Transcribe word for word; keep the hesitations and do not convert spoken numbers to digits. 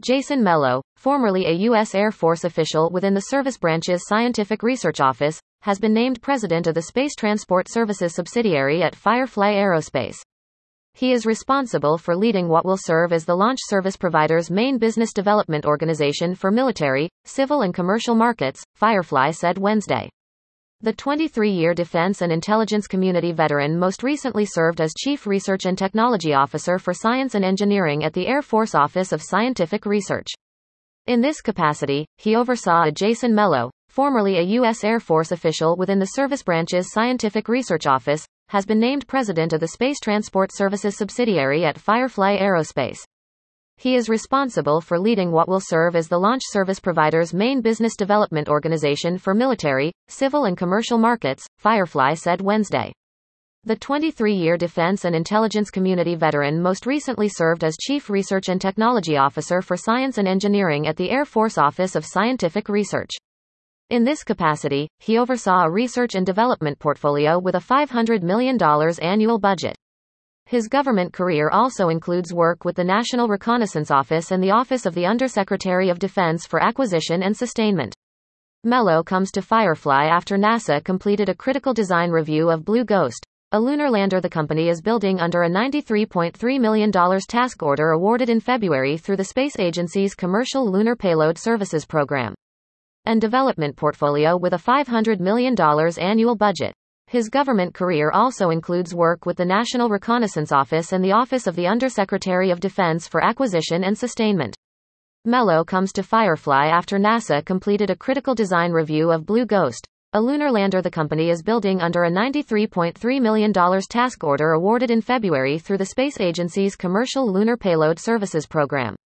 Jason Mello, formerly a U S Air Force official within the Service Branch's Scientific Research Office, has been named president of the Space Transport Services subsidiary at Firefly Aerospace. He is responsible for leading what will serve as the launch service provider's main business development organization for military, civil and commercial markets, Firefly said Wednesday. The twenty-three-year defense and intelligence community veteran most recently served as Chief Research and Technology Officer for Science and Engineering at the Air Force Office of Scientific Research. In this capacity, he oversaw a Jason Mello, formerly a U S Air Force official within the Service Branch's Scientific Research Office, has been named president of the Space Transport Services subsidiary at Firefly Aerospace. He is responsible for leading what will serve as the launch service provider's main business development organization for military, civil and commercial markets, Firefly said Wednesday. The twenty-three-year defense and intelligence community veteran most recently served as Chief Research and Technology Officer for Science and Engineering at the Air Force Office of Scientific Research. In this capacity, he oversaw a research and development portfolio with a five hundred million dollars annual budget. His government career also includes work with the National Reconnaissance Office and the Office of the Undersecretary of Defense for Acquisition and Sustainment. Mello comes to Firefly after NASA completed a critical design review of Blue Ghost, a lunar lander the company is building under a ninety-three point three million dollars task order awarded in February through the space agency's Commercial Lunar Payload Services Program and development portfolio with a five hundred million dollars annual budget. His government career also includes work with the National Reconnaissance Office and the Office of the Undersecretary of Defense for Acquisition and Sustainment. Mello comes to Firefly after NASA completed a critical design review of Blue Ghost, a lunar lander the company is building under a ninety-three point three million dollars task order awarded in February through the space agency's Commercial Lunar Payload Services Program